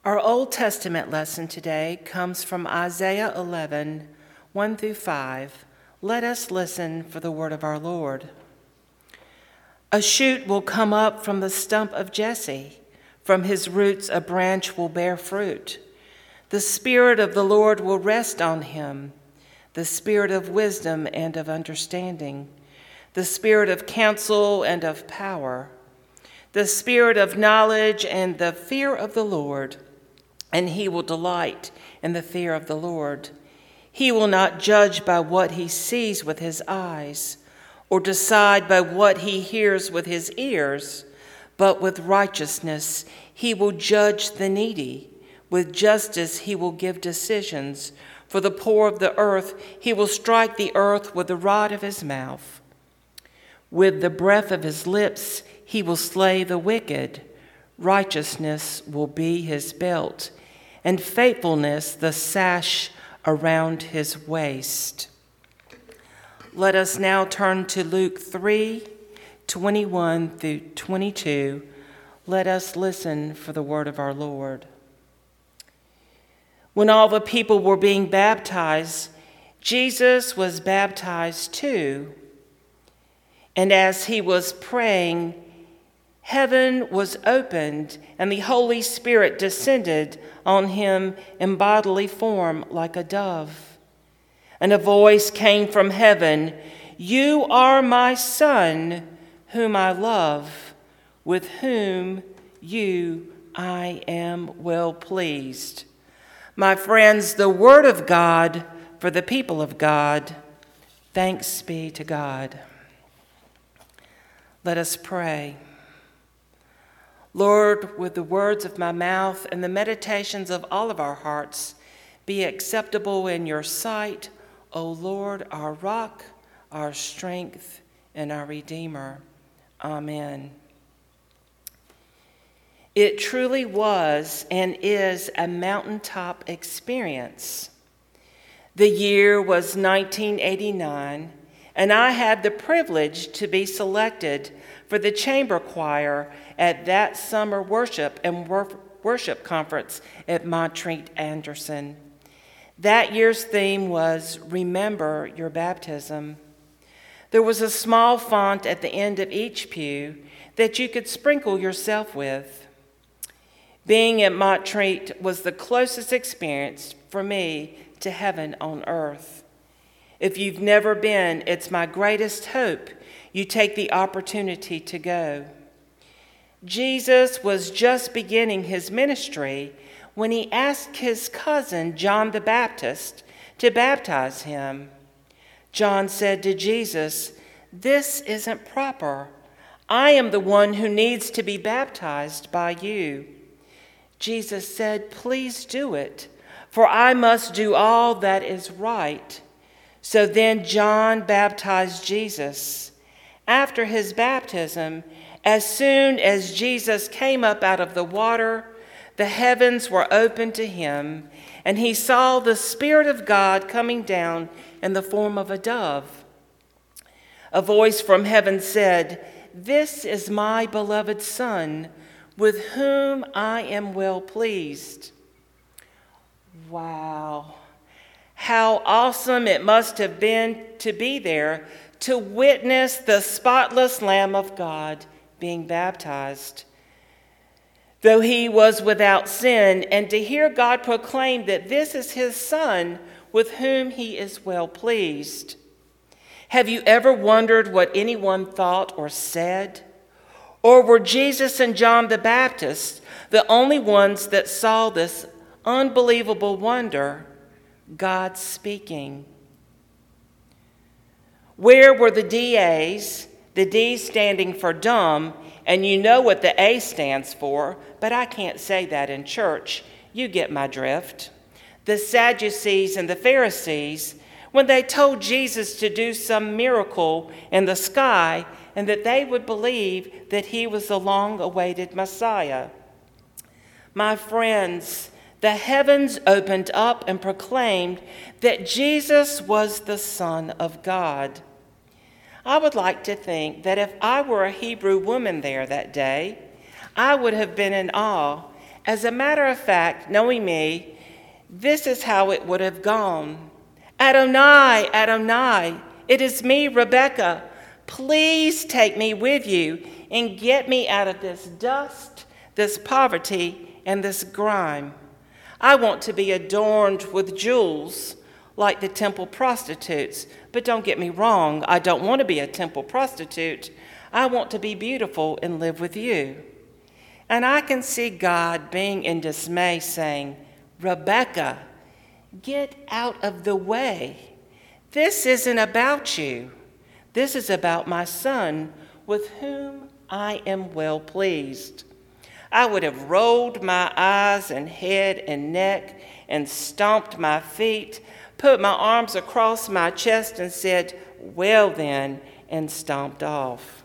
Our Old Testament lesson today comes from Isaiah 11, 1 through 5. Let us listen for the word of our Lord. A shoot will come up from the stump of Jesse. From his roots a branch will bear fruit. The Spirit of the Lord will rest on him, the Spirit of wisdom and of understanding, the Spirit of counsel and of power, the Spirit of knowledge and the fear of the Lord. And he will delight in the fear of the Lord. He will not judge by what he sees with his eyes, or decide by what he hears with his ears, but with righteousness he will judge the needy. With justice he will give decisions. For the poor of the earth he will strike the earth with the rod of his mouth. With the breath of his lips he will slay the wicked. Righteousness will be his belt, and faithfulness the sash around his waist. Let us now turn to Luke 3, 21 through 22. Let us listen for the word of our Lord. When all the people were being baptized, Jesus was baptized too. And as he was praying, heaven was opened, and the Holy Spirit descended on him in bodily form like a dove. And a voice came from heaven, "You are my Son, whom I love, with whom I am well pleased." My friends, the word of God for the people of God. Thanks be to God. Let us pray. Lord, with the words of my mouth and the meditations of all of our hearts, be acceptable in your sight, O Lord, our rock, our strength, and our Redeemer. Amen. It truly was and is a mountaintop experience. The year was 1989, and I had the privilege to be selected for the chamber choir at that summer worship conference at Montreat Anderson. That year's theme was Remember Your Baptism. There was a small font at the end of each pew that you could sprinkle yourself with. Being at Montreat was the closest experience for me to heaven on earth. If you've never been, it's my greatest hope you take the opportunity to go. Jesus was just beginning his ministry when he asked his cousin, John the Baptist, to baptize him. John said to Jesus, "This isn't proper. I am the one who needs to be baptized by you." Jesus said, "Please do it, for I must do all that is right." So then John baptized Jesus. After his baptism, as soon as Jesus came up out of the water, the heavens were opened to him, and he saw the Spirit of God coming down in the form of a dove. A voice from heaven said, "This is my beloved Son, with whom I am well pleased." Wow. How awesome it must have been to be there to witness the spotless Lamb of God being baptized, though he was without sin, and to hear God proclaim that this is his Son with whom he is well pleased. Have you ever wondered what anyone thought or said? Or were Jesus and John the Baptist the only ones that saw this unbelievable wonder? God speaking. Where were the DAs, the D standing for dumb, and you know what the A stands for, but I can't say that in church. You get my drift. The Sadducees and the Pharisees, when they told Jesus to do some miracle in the sky and that they would believe that he was the long-awaited Messiah. My friends, the heavens opened up and proclaimed that Jesus was the Son of God. I would like to think that if I were a Hebrew woman there that day, I would have been in awe As a matter of fact, knowing me, this is how it would have gone. Adonai, Adonai, it is me, Rebecca. Please take me with you and get me out of this dust, this poverty, and this grime. I want to be adorned with jewels like the temple prostitutes. But don't get me wrong, I don't want to be a temple prostitute. I want to be beautiful and live with you. And I can see God being in dismay saying, Rebecca, get out of the way. This isn't about you. This is about my son, with whom I am well pleased. I would have rolled my eyes and head and neck and stomped my feet, put my arms across my chest and said, well then, and stomped off.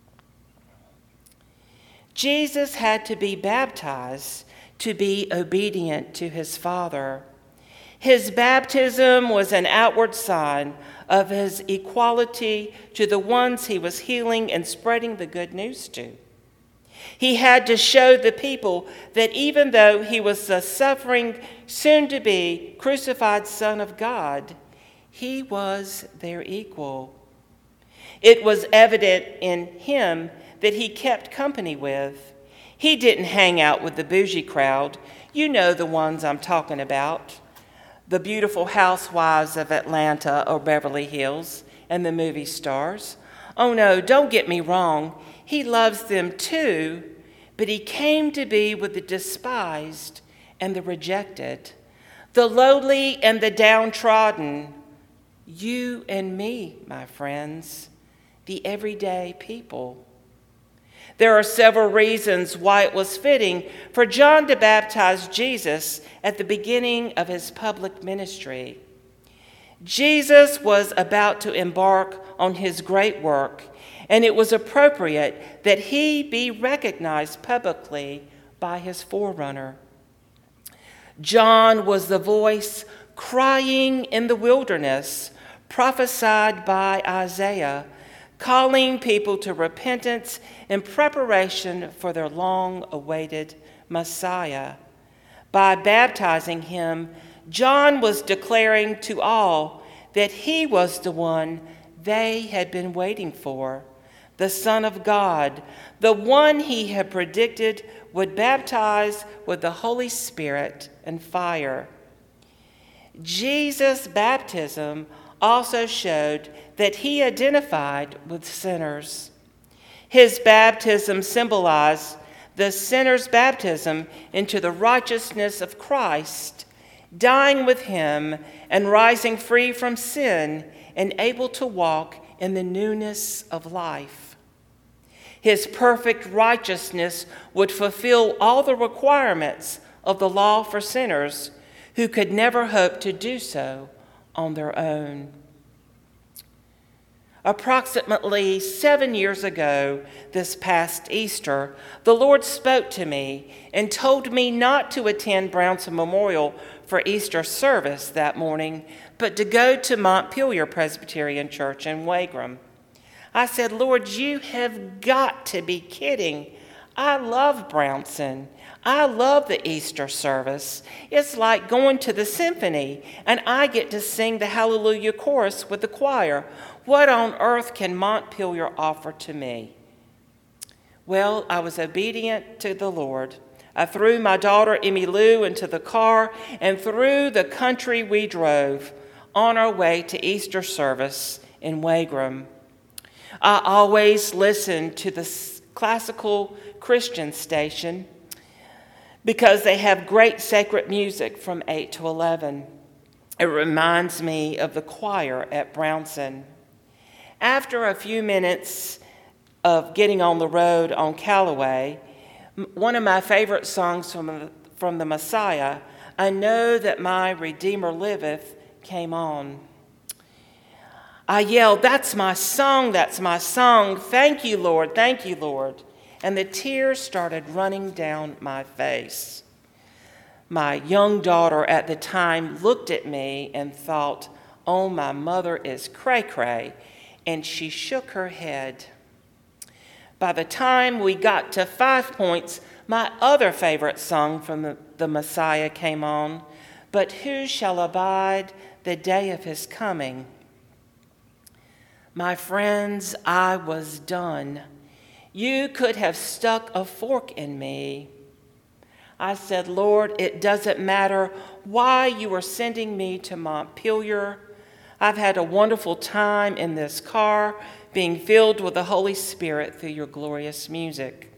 Jesus had to be baptized to be obedient to his Father. His baptism was an outward sign of his equality to the ones he was healing and spreading the good news to. He had to show the people that even though he was the suffering, soon-to-be crucified Son of God, he was their equal. It was evident in him that he kept company with. He didn't hang out with the bougie crowd. You know the ones I'm talking about. The beautiful housewives of Atlanta or Beverly Hills and the movie stars. Oh no, don't get me wrong. He loves them too, but he came to be with the despised and the rejected, the lowly and the downtrodden. You and me, my friends, the everyday people. There are several reasons why it was fitting for John to baptize Jesus at the beginning of his public ministry. Jesus was about to embark on his great work, and it was appropriate that he be recognized publicly by his forerunner. John was the voice crying in the wilderness, prophesied by Isaiah, calling people to repentance in preparation for their long-awaited Messiah. By baptizing him, John was declaring to all that he was the one they had been waiting for, the Son of God, the one he had predicted would baptize with the Holy Spirit and fire. Jesus' baptism also showed that he identified with sinners. His baptism symbolized the sinner's baptism into the righteousness of Christ, dying with him and rising free from sin and able to walk in the newness of life. His perfect righteousness would fulfill all the requirements of the law for sinners who could never hope to do so on their own. Approximately 7 years ago, this past Easter, the Lord spoke to me and told me not to attend Brownson Memorial for Easter service that morning, but to go to Montpelier Presbyterian Church in Wagram. I said, Lord, you have got to be kidding. I love Brownson. I love the Easter service. It's like going to the symphony, and I get to sing the Hallelujah chorus with the choir. What on earth can Montpelier offer to me? Well, I was obedient to the Lord. I threw my daughter, Emmy Lou, into the car, and through the country we drove on our way to Easter service in Wagram. I always listen to the classical Christian station because they have great sacred music from 8 to 11. It reminds me of the choir at Brownson. After a few minutes of getting on the road on Callaway, one of my favorite songs from the Messiah, I Know That My Redeemer Liveth, came on. I yelled, that's my song, thank you, Lord, thank you, Lord. And the tears started running down my face. My young daughter at the time looked at me and thought, oh, my mother is cray-cray, and she shook her head. By the time we got to 5 Points, my other favorite song from the Messiah came on, "But who shall abide the day of his coming?" My friends, I was done. You could have stuck a fork in me. I said, "Lord, it doesn't matter why you are sending me to Montpelier. I've had a wonderful time in this car, being filled with the Holy Spirit through your glorious music."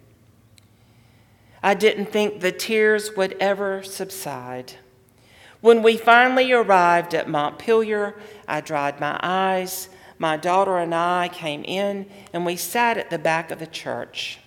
I didn't think the tears would ever subside. When we finally arrived at Montpelier, I dried my eyes. My daughter and I came in, and we sat at the back of the church.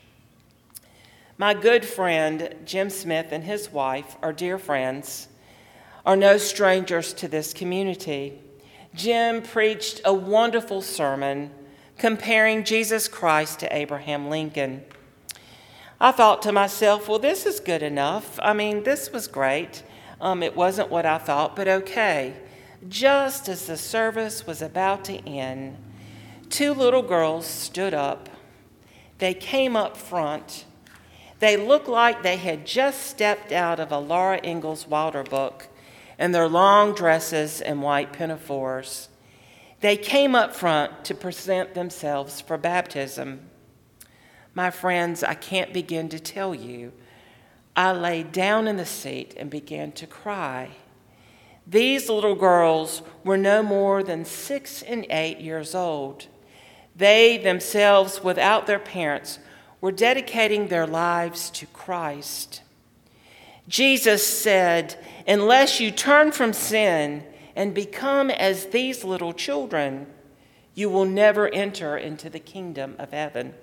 My good friend, Jim Smith, and his wife, our dear friends, are no strangers to this community. Jim preached a wonderful sermon comparing Jesus Christ to Abraham Lincoln. I thought to myself, well, this is good enough. This was great. It wasn't what I thought, but okay. Just as the service was about to end, two little girls stood up. They came up front. They looked like they had just stepped out of a Laura Ingalls Wilder book in their long dresses and white pinafores. They came up front to present themselves for baptism. My friends, I can't begin to tell you. I lay down in the seat and began to cry. These little girls were no more than 6 and 8 years old. They themselves, without their parents, were dedicating their lives to Christ. Jesus said, "Unless you turn from sin and become as these little children, you will never enter into the kingdom of heaven."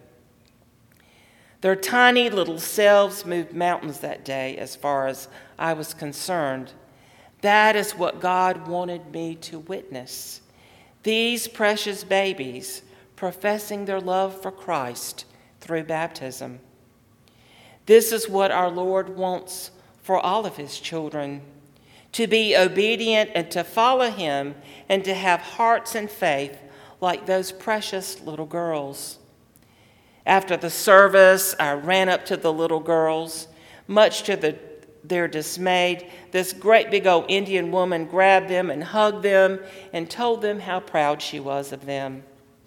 Their tiny little selves moved mountains that day as far as I was concerned. That is what God wanted me to witness. These precious babies professing their love for Christ through baptism. This is what our Lord wants for all of his children, to be obedient and to follow him and to have hearts and faith like those precious little girls. After the service, I ran up to the little girls. Much to their dismay, this great big old Indian woman grabbed them and hugged them and told them how proud she was of them.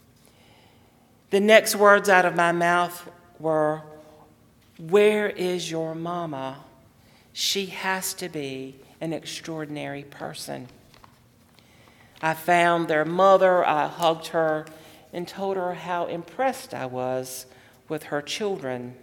The next words out of my mouth were, "Where is your mama? She has to be an extraordinary person." I found their mother, I hugged her, and told her how impressed I was with her children.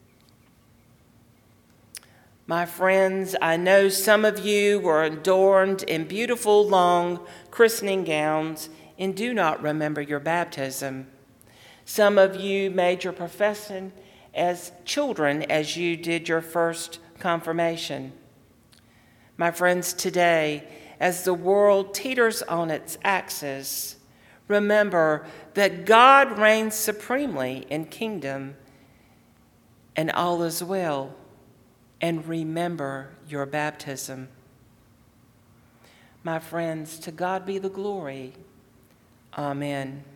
My friends, I know some of you were adorned in beautiful long christening gowns and do not remember your baptism. Some of you made your profession as children as you did your first confirmation. My friends, today, as the world teeters on its axis, remember that God reigns supremely in kingdom and all is well, and remember your baptism. My friends, to God be the glory. Amen.